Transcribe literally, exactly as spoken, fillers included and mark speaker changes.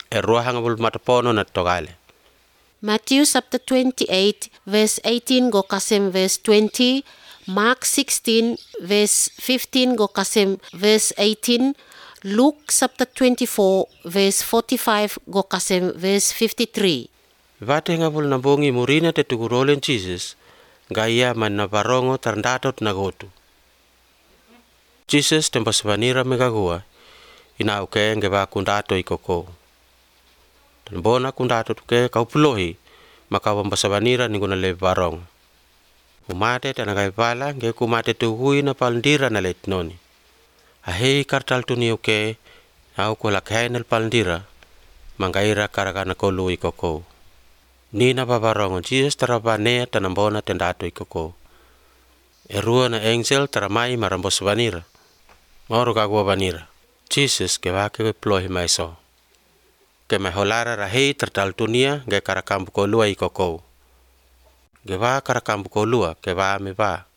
Speaker 1: e roa hangabul matapono na togale.
Speaker 2: Matthew chapter twenty-eight, verse eighteen go kasem verse twenty, Mark sixteen, verse fifteen go kasem verse eighteen, Luke chapter twenty-four, verse forty-five go kasem verse fifty-three.
Speaker 1: Vate ngabul na bongi murina te tugurolen Jesus, gaya man na barongo tarandatot na gotu. Jesus tempas vanira megagua, ina uke ngeba kundato ikoko. Dan bona kundato tuke kau pulohi, maka wambasavanira ninguna le barong. Umate tanagai pala nge kumate tuhui na palndira na letnoni. Ahei kartal tuni uke, au ko lakhainal palndira, mangaira karakana kolu ikoko. Nina babarongo Jesus tarabane tanambona tendato ikoko. Erua na angel taramai marambos vanira. Mauro kagua vanira. Jesus ke wake plohi maiso. Ke meholara rahei tertal tunia ge karakambu kolua ikoko. Ge wa karakambu kolua ke wa me wa.